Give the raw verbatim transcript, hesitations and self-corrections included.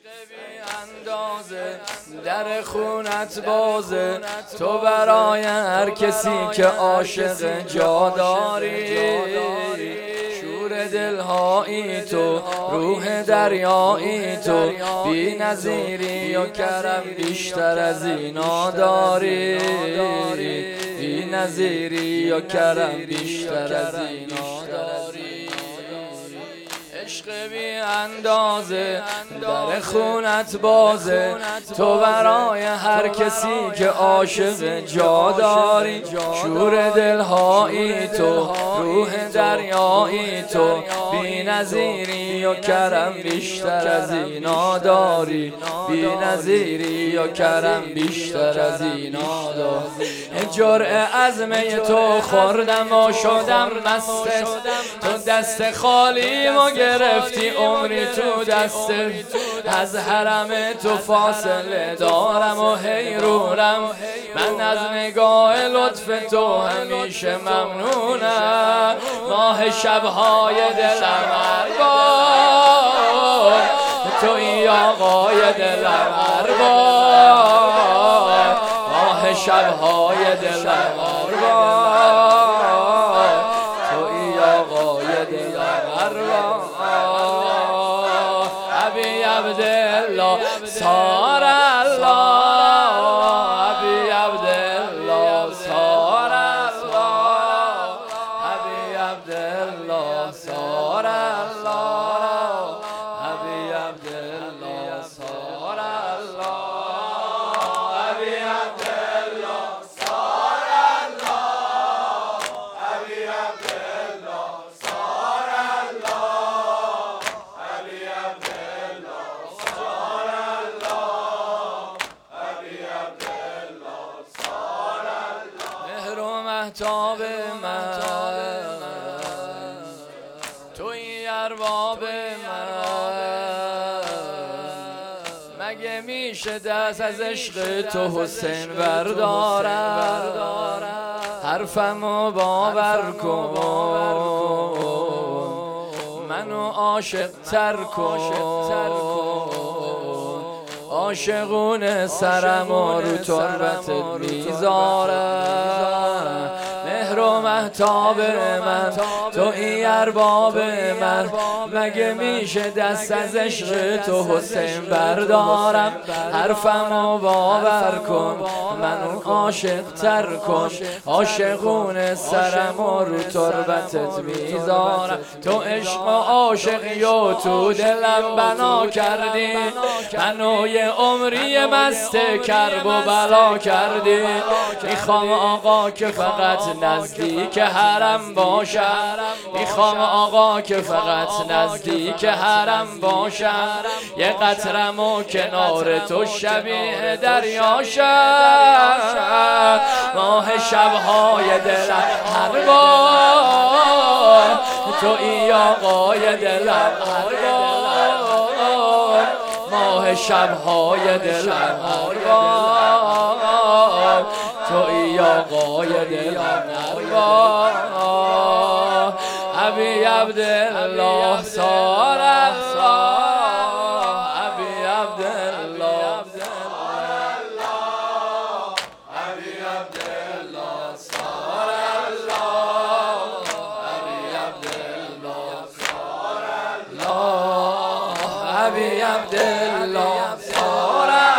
اندازه در خونت بازه، تو برای هر کسی که عاشق جا داری. شور دلهایی تو، روح دریایی تو، بی نظیری و کرم بیشتر از اینا داری. بی نظیری و کرم بیشتر از اینا داری. عشق بی اندازه در خونت بازه، تو برای هر کسی که عاشق جا داری. شور دلهایی تو، روح دریایی تو، بی نظیری و کرم بیشتر از اینا داری. بی نظیری و کرم بیشتر از اینا داری. جرعه از می تو خوردم و شدم مست، تو دست خالی ما گرفتی عمری تو دسته. از حرم تو فاصله دارم و حیرونم، من از نگاه لطف تو همیشه ممنونم. ماه شبهای دلم ارباب، تویی آقای دلم ارباب. ماه شبهای دلم ارباب، تویی آقای دلم ارباب. ابی عبدالله صار الله، ابی عبدالله صار الله، ابی عبدالله صار الله، ابی عبدالله صار الله، ابی عبدالله صار الله، ابی عبدالله صار الله، ابی عبدالله صار الله، ابی عبدالله صار الله. مهر و مهتاب من، تویی ارباب من، مگه میشه دست از عشق تو حسین بردارم؟ حرفمو باور کن، منو عاشق تر کن. عاشقون سرمو رو تربتت میذارم. مهر و مهتاب من، تویی ارباب من، مگه میشه دست از عشق تو حسین بردارم؟ حرفمو باور کن، منو عاشق تر کن. عاشقون سرمو رو تربتت میذارم. تو عشق و عاشقی و تو دلم بنا کردی، منو یه عمری مست کرب و بلا کردی. میخوام آقا که فقط نزدیک حرم باشم، میخوام آقا که فقط نزدیک حرم باشم. یه قطرم و کنار تو شبیه دریا شم. ماه شبهای دلم ارباب، تویی آقای دلم ارباب. ماه شبهای دلم ارباب، تویی آقای دلم ارباب. ابی عبدالله صار الله، ابی عبدالله صار الله، ابی عبدالله صار الله، ابی عبدالله صار الله، ابی عبدالله صار الله.